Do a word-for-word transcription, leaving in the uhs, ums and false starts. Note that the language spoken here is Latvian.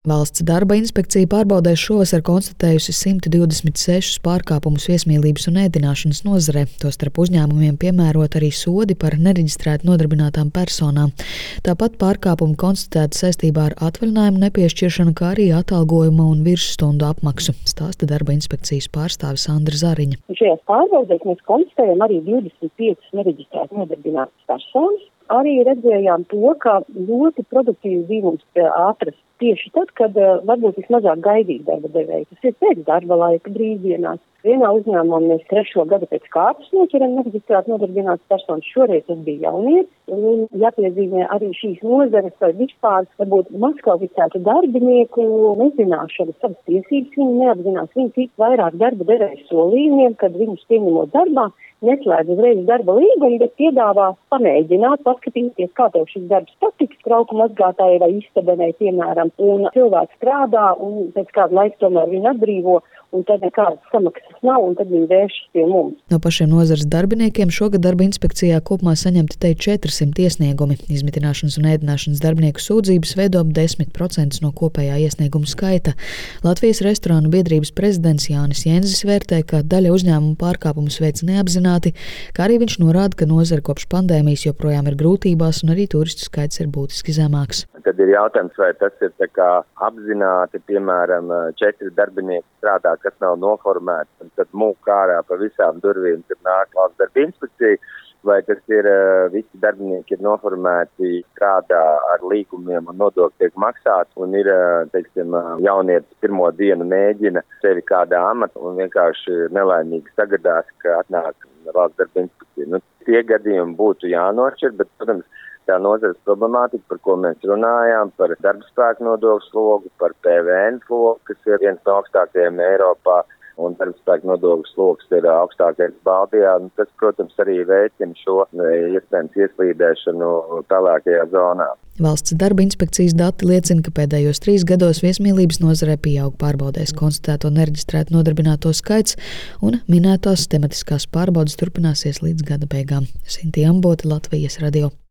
Valsts darba inspekcija pārbaudēs šovasar konstatējusi simt divdesmit sešus pārkāpumus viesmīlības un ēdināšanas nozarē, tostarp uzņēmumiem piemērot arī sodi par nereģistrētu nodarbinātām personām. Tāpat pārkāpumi konstatēti saistībā ar atvaļinājumu nepiešķiršanu, kā arī atalgojuma un virsstundu apmaksu, stāsta darba inspekcijas pārstāve Sandra Zariņa. Šajās pārbaudēs mēs konstatējam arī divdesmit piecas nereģistrētu nodarbinātas personas. Arī redzējām to, ka ļoti produktīvs dzīvums atrast tieši tad, kad uh, varbūt vismazāk gaidīt darba devēju. Tas ir pēc darba laika brīvdienās. Vienā uzņēmumā mēs trešo gadu pēc kārtas noķeram nereģistrētu nodarbinātas personas. Šoreiz tas bija jaunietis. Un jāpiezīmē arī šīs nozares vai vispār varbūt mazkvalificētu darbinieku nezināšanu savas tiesības. Viņi neapzinās, viņi tic vairāk darba devēju solījumiem, kad viņus pieņemot darbā, neslēdz uzreiz darba līgumu, bet piedāvā pamēģināt, paskatīties, kā tev šis darbs patiks, trauku mazgātājai vai istabenai, piemēram. Un cilvēks strādā, un pēc kāda laika tomēr viņu atbrīvo, un tad nekādas samaksas nav, un tad viņi vēršas pie mums. No pašiem nozares darbiniekiem šogad darba inspekcijā kopumā saņemti te četrsimt iesniegumi. Izmitināšanas un ēdināšanas darbinieku sūdzības veido ap desmit procentus no kopējā iesniegumu skaita. Latvijas restorānu biedrības prezidents Jānis Jenzis vērtē, ka daļa uzņēmumu pārkāpumus veic neapzināti, kā arī viņš norāda, ka nozare kopš pandēmijas joprojām ir grūtībās un arī turistu skaits ir būtiski zemāks. Tad ir jautājums, vai tas ir tā kā apzināti, piemēram, četri darbinieki strādā, kas nav noformēti, un tad mūk ārā pa visām durvīm, kad nāk valsts darba inspekcija, vai tas ir visi darbinieki ir noformēti, strādā ar līgumiem un nodokļi tiek maksāti, un ir, teiksim, jaunietis pirmo dienu mēģina sevi kādā amatā un vienkārši nelaimīgi sagadās, ka atnāk valsts darba inspekcija. Nu, tie gadījumi būtu jānošķir, bet, protams, tā nozares problemātika, par ko mēs runājām, par darbspēku nodokļu slogu, par P V N slogu, kas ir viens no augstākajiem Eiropā, un darbspēku nodokļu sloks ir augstākais Baltijā. Un tas, protams, arī veicina šo iespējams ieslīdēšanu tālākajā zonā. Valsts darba inspekcijas dati liecina, ka pēdējos trīs gados viesmīlības nozarē pieaug pārbaudēs konstatēto nereģistrētu nodarbināto skaits, un minētās tematiskās pārbaudes turpināsies līdz gada beigām. Sintīna Ambota, Latvijas radio.